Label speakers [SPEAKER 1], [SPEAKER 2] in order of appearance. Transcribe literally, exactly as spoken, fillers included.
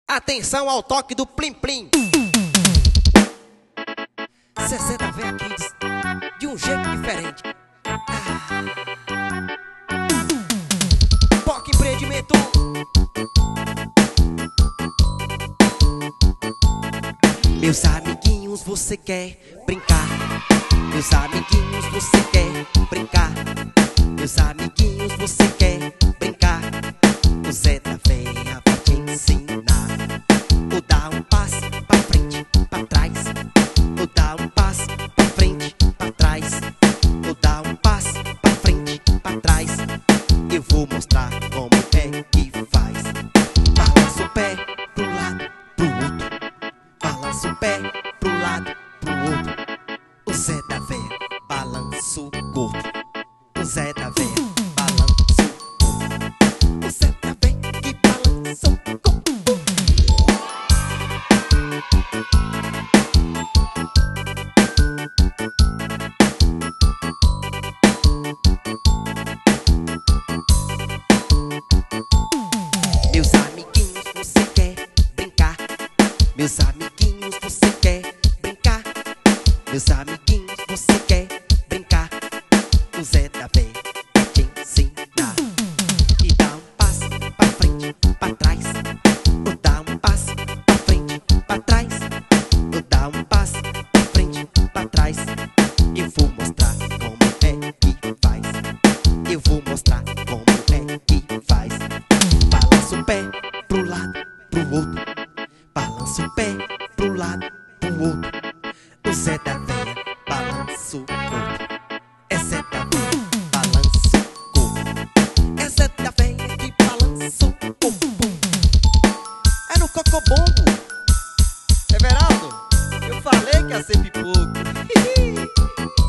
[SPEAKER 1] Atenção ao toque do plim plim. Zezé da Véia Kids, de um jeito diferente. Ah. Poc Empreendimento. Meus amiguinhos, você quer brincar? Meus amiguinhos, você quer brincar? Meus amiguinhos, você quer brincar? O Zé da Véia vai te ensinar. Ou dá um passo pra frente, pra trás. Ou dá um passo pra frente, pra trás. Ou dá um passo pra frente, pra trás. Eu vou mostrar como é que faz. Balança o pé pro lado, pro outro. Balança o pé pro lado, pro outro. O Zé da Véia balança o corpo. O Zé da Véia balança o corpo. O Zé da Véia que balança o corpo. Meus amiguinhos, você quer brincar? Meus amiguinhos, você quer brincar? Meus amiguinhos, você quer brincar? O Zé da Véia vai te ensinar. E dá um passo pra frente, pra trás. Ou dá um passo pra frente, pra trás. Ou dá um passo pra frente, pra trás. Eu vou mostrar como é que faz. Eu vou mostrar como é que faz. Balança o pé pro lado, pro outro. Balança o pé pro lado, pro outro. O Zé da Véia balança o corpo. É Zé da Véia balança o corpo. É Zé da Véia que balança o corpo. É no Cocobongo. Everaldo, eu falei que ia ser pipoco.